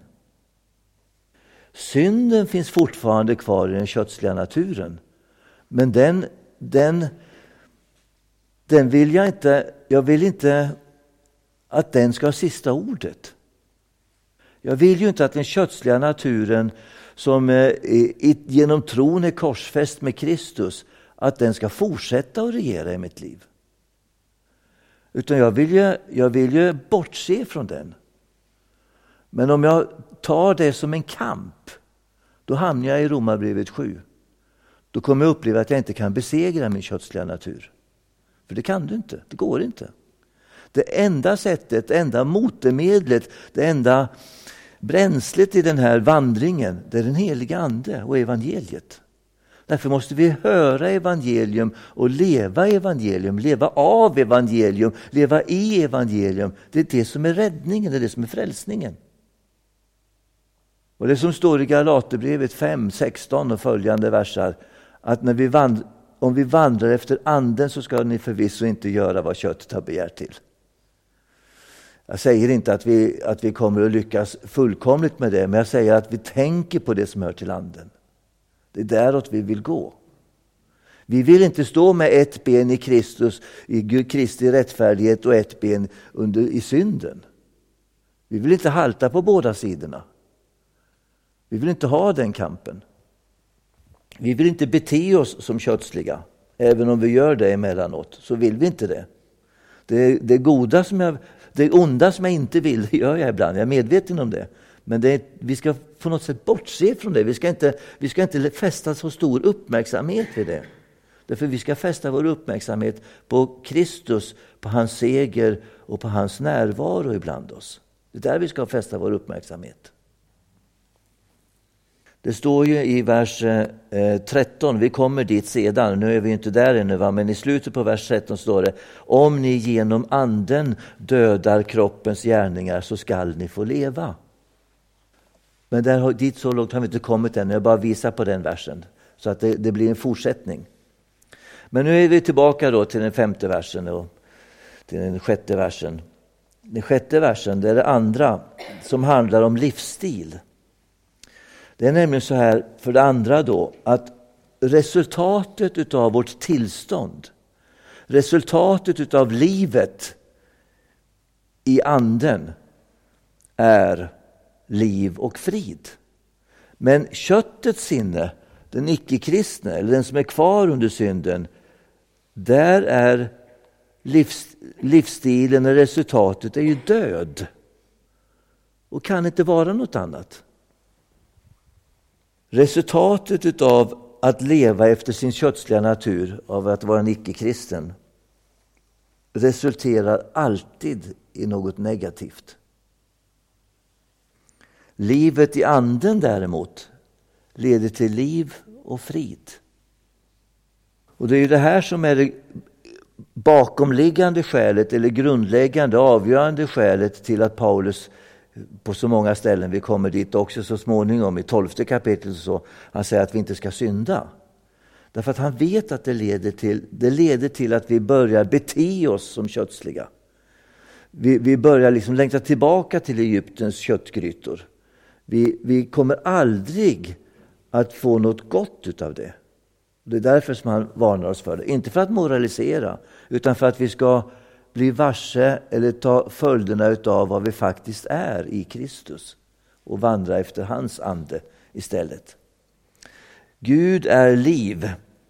Synden finns fortfarande kvar i den kötsliga naturen, men den vill jag inte jag vill inte att den ska ha sista ordet. Jag vill ju inte att den kötsliga naturen som genom tron är korsfäst med Kristus, att den ska fortsätta att regera i mitt liv. Utan jag vill ju bortse från den. Men om jag tar det som en kamp, då hamnar jag i Romarbrevet 7. Då kommer jag uppleva att jag inte kan besegra min kötsliga natur. För det kan du inte, det går inte. Det enda sättet, det enda motemedlet, det enda bränslet i den här vandringen, det är den heliga ande och evangeliet. Därför måste vi höra evangelium och leva evangelium, leva av evangelium, leva i evangelium. Det är det som är räddningen, det är det som är frälsningen. Och det som står i Galaterbrevet 5, 16 och följande versar, att om vi vandrar efter anden så ska ni förvisso inte göra vad köttet har begärt till. Jag säger inte att vi kommer att lyckas fullkomligt med det, men jag säger att vi tänker på det som hör till anden. Det är däråt vi vill gå. Vi vill inte stå med ett ben i Kristus, i Kristi rättfärdighet och ett ben i synden. Vi vill inte halta på båda sidorna. Vi vill inte ha den kampen. Vi vill inte bete oss som kötsliga. Även om vi gör det emellanåt så vill vi inte det. Det onda som jag inte vill, det gör jag ibland. Jag är medveten om det. Men vi ska på något sätt bortse från det. Vi ska inte fästa så stor uppmärksamhet vid det. Därför vi ska fästa vår uppmärksamhet på Kristus, på hans seger och på hans närvaro ibland oss. Det är där vi ska fästa vår uppmärksamhet. Det står ju i vers 13, vi kommer dit sedan, nu är vi inte där ännu, men i slutet på vers 13 står det: om ni genom anden dödar kroppens gärningar så skall ni få leva. Men dit så långt har vi inte kommit än, jag bara visar på den versen så att det blir en fortsättning. Men nu är vi tillbaka då till den 5:e versen och till den 6:e versen. Den 6:e versen, det är det andra som handlar om livsstil. Det är nämligen så här för det andra då, att resultatet utav vårt tillstånd, resultatet utav livet i anden är liv och frid. Men köttets sinne, den icke-kristne eller den som är kvar under synden, där är livsstilen och resultatet är ju död och kan inte vara något annat. Resultatet utav att leva efter sin kötsliga natur, av att vara en icke-kristen, resulterar alltid i något negativt. Livet i anden däremot leder till liv och frid. Och det är ju det här som är det bakomliggande skälet, eller grundläggande, avgörande skälet till att Paulus på så många ställen, vi kommer dit också så småningom i 12:e kapitlet, så han säger att vi inte ska synda. Därför att han vet att det leder till att vi börjar bete oss som kötsliga. Vi börjar liksom längta tillbaka till Egyptens köttgrytor. Vi kommer aldrig att få något gott utav det. Det är därför som han varnar oss för det. Inte för att moralisera, utan för att vi ska bli varse eller ta följderna utav vad vi faktiskt är i Kristus och vandra efter hans ande istället. Gud är liv.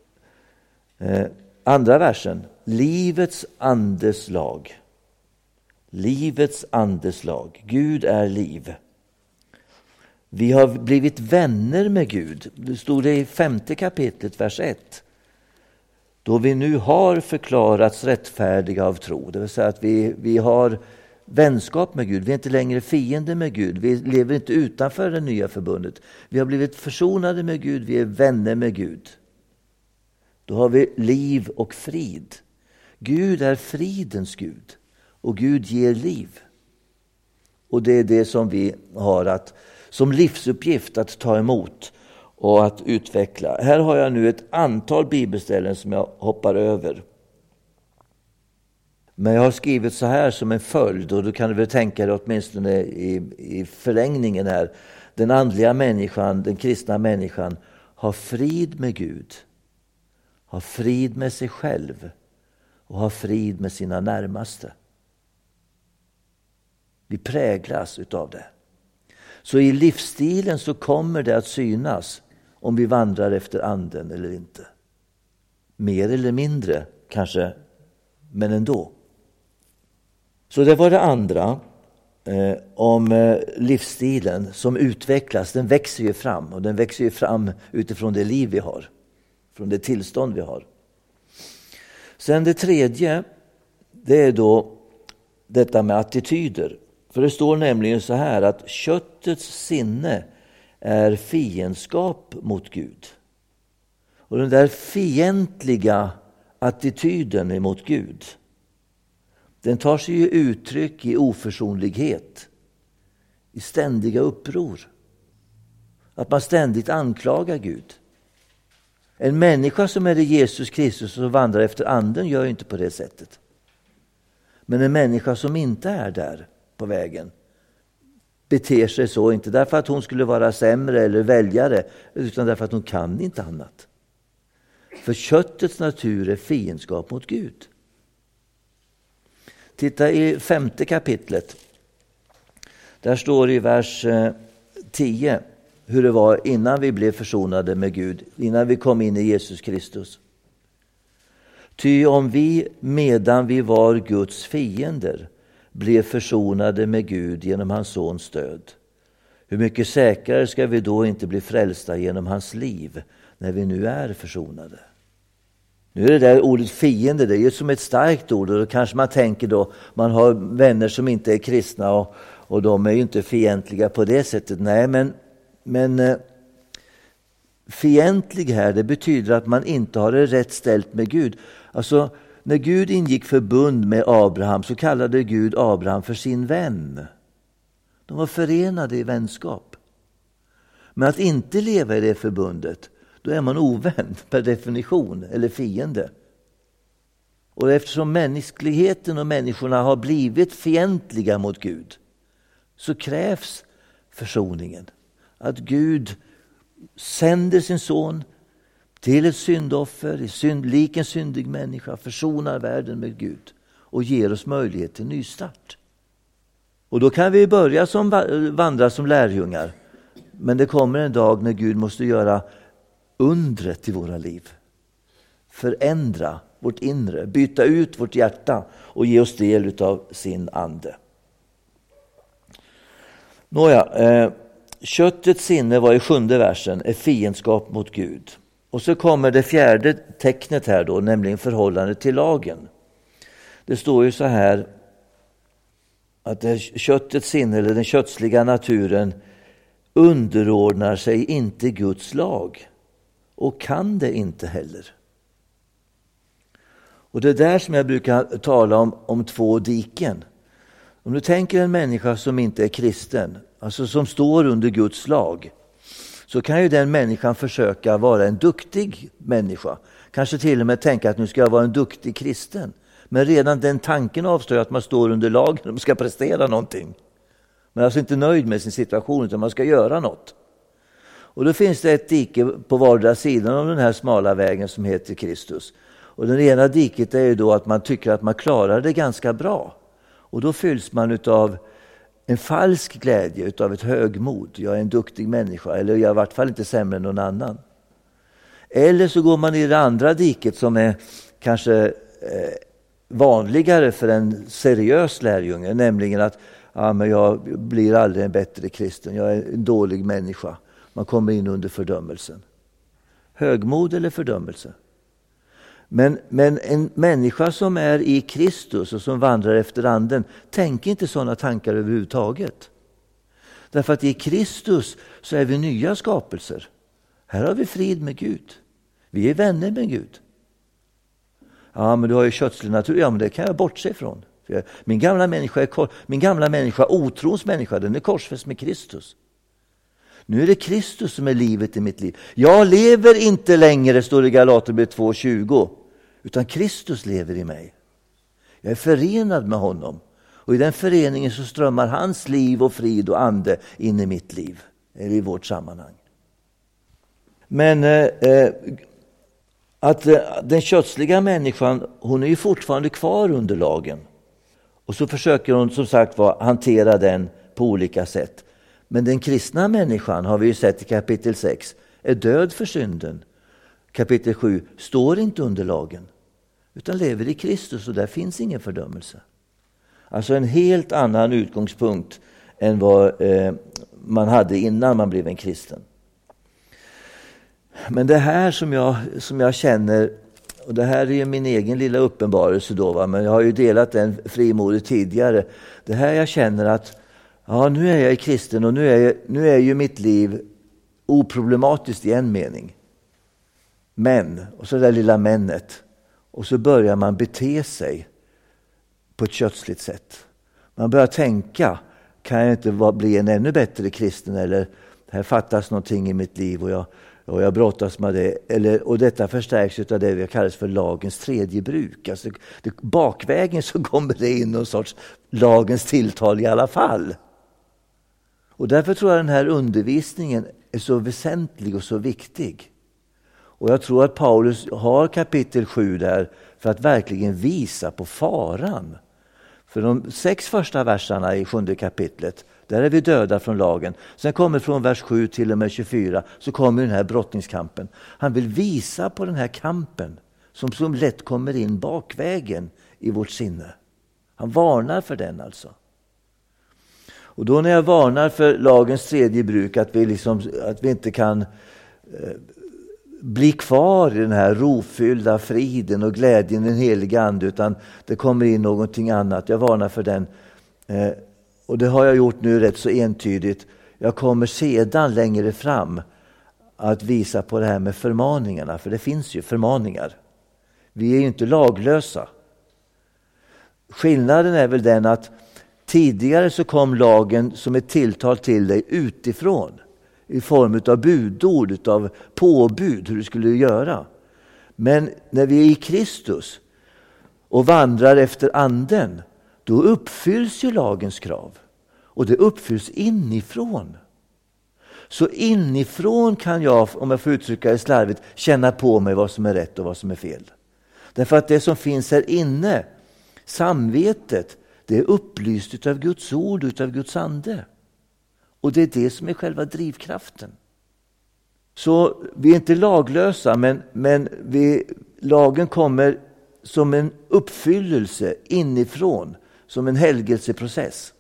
Andra versen. Livets andes lag. Livets andes lag. Gud är liv. Vi har blivit vänner med Gud. Det stod det i 5:e kapitlet, vers 1. Då vi nu har förklarats rättfärdiga av tro. Det vill säga att vi har vänskap med Gud. Vi är inte längre fiender med Gud. Vi lever inte utanför det nya förbundet. Vi har blivit försonade med Gud. Vi är vänner med Gud. Då har vi liv och frid. Gud är fridens Gud. Och Gud ger liv. Och det är det som vi har som livsuppgift att ta emot och att utveckla. Här har jag nu ett antal bibelställen som jag hoppar över. Men jag har skrivit så här som en följd, och då kan du väl tänka dig åtminstone i förlängningen här. Den andliga människan, den kristna människan, har frid med Gud, har frid med sig själv och ha frid med sina närmaste. Vi präglas utav det. Så i livsstilen så kommer det att synas om vi vandrar efter anden eller inte. Mer eller mindre kanske, men ändå. Så det var det andra om livsstilen som utvecklas. Den växer ju fram, och den växer ju fram utifrån det liv vi har. Från det tillstånd vi har. Sen det tredje, det är då detta med attityder. För det står nämligen så här att köttets sinne är fiendskap mot Gud. Och den där fientliga attityden emot Gud, den tar sig ju uttryck i oförsonlighet, i ständiga uppror. Att man ständigt anklagar Gud. En människa som är i Jesus Kristus och vandrar efter anden gör ju inte på det sättet. Men en människa som inte är där på vägen beter sig så, inte därför att hon skulle vara sämre eller väljare, utan därför att hon kan inte annat. För köttets natur är fiendskap mot Gud. Titta i 5:e kapitlet. Där står i vers 10 hur det var innan vi blev försonade med Gud, innan vi kom in i Jesus Kristus. Ty om vi medan vi var Guds fiender blev försonade med Gud genom hans sons död, hur mycket säkrare ska vi då inte bli frälsta genom hans liv när vi nu är försonade? Nu är det där ordet fiende, det är ju som ett starkt ord, och då kanske man tänker då, man har vänner som inte är kristna och de är ju inte fientliga på det sättet. Nej, men fientlig här, det betyder att man inte har det rätt ställt med Gud. Alltså, när Gud ingick förbund med Abraham så kallade Gud Abraham för sin vän. De var förenade i vänskap. Men att inte leva i det förbundet, då är man ovän per definition, eller fiende. Och eftersom mänskligheten och människorna har blivit fientliga mot Gud, så krävs försoningen. Att Gud sänder sin son till ett syndoffer, lik en syndig människa, försonar världen med Gud och ger oss möjlighet till nystart. Och då kan vi börja vandra som lärjungar, men det kommer en dag när Gud måste göra undret i våra liv. Förändra vårt inre, byta ut vårt hjärta och ge oss del av sin ande. Nåja, köttets sinne var i 7:e versen är fiendskap mot Gud. Och så kommer det 4:e tecknet här då, nämligen förhållande till lagen. Det står ju så här att köttets sinne eller den kötsliga naturen underordnar sig inte Guds lag och kan det inte heller. Och det är där som jag brukar tala om två diken. Om du tänker en människa som inte är kristen, alltså som står under Guds lag, så kan ju den människan försöka vara en duktig människa. Kanske till och med tänka att nu ska jag vara en duktig kristen. Men redan den tanken avstår att man står under lagen och ska prestera någonting. Man är alltså inte nöjd med sin situation, utan man ska göra något. Och då finns det ett dike på vardera sidan av den här smala vägen som heter Kristus. Och den ena diket är ju då att man tycker att man klarar det ganska bra. Och då fylls man utav en falsk glädje, utav ett högmod. Jag är en duktig människa, eller jag är i vart fall inte sämre än någon annan. Eller så går man i det andra diket som är kanske vanligare för en seriös lärjunge, nämligen att men jag blir aldrig en bättre kristen, jag är en dålig människa. Man kommer in under fördömelsen. Högmod eller fördömelse. Men en människa som är i Kristus och som vandrar efter anden tänker inte sådana tankar överhuvudtaget. Därför att i Kristus så är vi nya skapelser. Här har vi frid med Gud. Vi är vänner med Gud. Ja, men du har ju kötslig natur. Ja, men det kan jag bortse ifrån. Min gamla människa, otrons människa, den är korsfäst med Kristus. Nu är det Kristus som är livet i mitt liv. Jag lever inte längre, står det i Galaterbrevet 2:20, utan Kristus lever i mig. Jag är förenad med honom. Och i den föreningen så strömmar hans liv och frid och ande in i mitt liv. Eller i vårt sammanhang. Men att den kötsliga människan, hon är ju fortfarande kvar under lagen. Och så försöker hon som sagt hantera den på olika sätt. Men den kristna människan, har vi ju sett i kapitel 6, är död för synden. Kapitel 7 står inte under lagen, utan lever i Kristus, och där finns ingen fördömelse. Alltså en helt annan utgångspunkt än vad man hade innan man blev en kristen. Men det här som jag känner, och det här är ju min egen lilla uppenbarelse då, men jag har ju delat den frimodigt tidigare. Det här jag känner att nu är jag kristen, och nu är ju mitt liv oproblematiskt i en mening. Men, och så det där lilla männet, och så börjar man bete sig på ett kötsligt sätt. Man börjar tänka, kan jag inte bli en ännu bättre kristen, eller här fattas någonting i mitt liv och jag brottas med det. Och detta förstärks av det vi kallar för lagens tredje bruk. Alltså bakvägen så kommer det in någon sorts lagens tilltal i alla fall. Och därför tror jag den här undervisningen är så väsentlig och så viktig. Och jag tror att Paulus har kapitel 7 där för att verkligen visa på faran. För de 6 första verserna i 7 kapitlet, där är vi döda från lagen. Sen kommer från vers 7 till och med 24 så kommer den här brottningskampen. Han vill visa på den här kampen som lätt kommer in bakvägen i vårt sinne. Han varnar för den alltså. Och då när jag varnar för lagens tredje bruk, att vi inte kan bli kvar i den här rofyllda friden och glädjen i den heliga ande, utan det kommer in någonting annat. Jag varnar för den. Och det har jag gjort nu rätt så entydigt. Jag kommer sedan längre fram att visa på det här med förmaningarna. För det finns ju förmaningar. Vi är ju inte laglösa. Skillnaden är väl den att tidigare så kom lagen som ett tilltal till dig utifrån. I form av budord, av påbud hur du skulle göra. Men när vi är i Kristus och vandrar efter anden, då uppfylls ju lagens krav. Och det uppfylls inifrån. Så inifrån kan jag, om jag får uttrycka det slarvigt, känna på mig vad som är rätt och vad som är fel. Därför att det som finns här inne, samvetet, det är upplyst av Guds ord, utav Guds ande. Och det är det som är själva drivkraften. Så vi är inte laglösa, men lagen kommer som en uppfyllelse inifrån, som en helgelseprocess.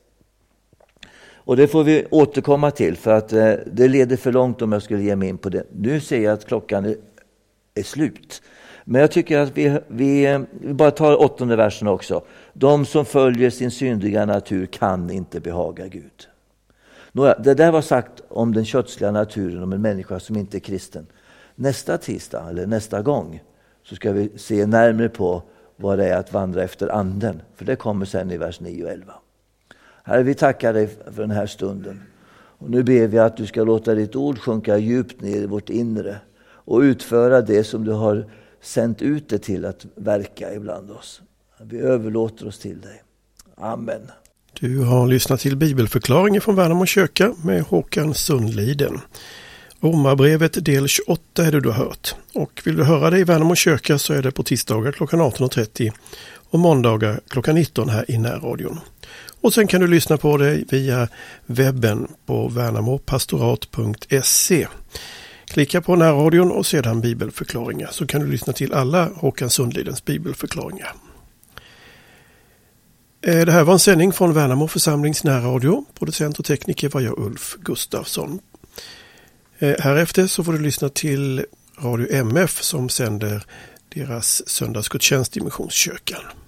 Och det får vi återkomma till, för att det leder för långt om jag skulle ge mig in på det. Nu ser jag att klockan är slut. Men jag tycker att vi bara tar 8:e versen också. De som följer sin syndiga natur kan inte behaga Gud. Det där var sagt om den kötsliga naturen, om en människa som inte är kristen. Nästa tisdag, eller nästa gång, så ska vi se närmare på vad det är att vandra efter anden. För det kommer sen i vers 9 och 11. Herre, vi tackar dig för den här stunden. Och nu ber vi att du ska låta ditt ord sjunka djupt ner i vårt inre. Och utföra det som du har sänt ut det till att verka ibland oss. Vi överlåter oss till dig. Amen. Du har lyssnat till bibelförklaringen från Värnamo kyrka med Håkan Sundliden. Romarbrevet del 28 är det du har hört. Och vill du höra det i Värnamo kyrka så är det på tisdagar klockan 18.30 och måndagar klockan 19 här i närradion. Och sen kan du lyssna på det via webben på värnamopastorat.se. Klicka på närradion och sedan bibelförklaringar, så kan du lyssna till alla Håkan Sundlidens bibelförklaringar. Det här var en sändning från Värnamo församlings närradio. Producent och tekniker var jag, Ulf Gustafsson. Härefter så får du lyssna till Radio MF som sänder deras söndagsgudstjänst i Missionskyrkan.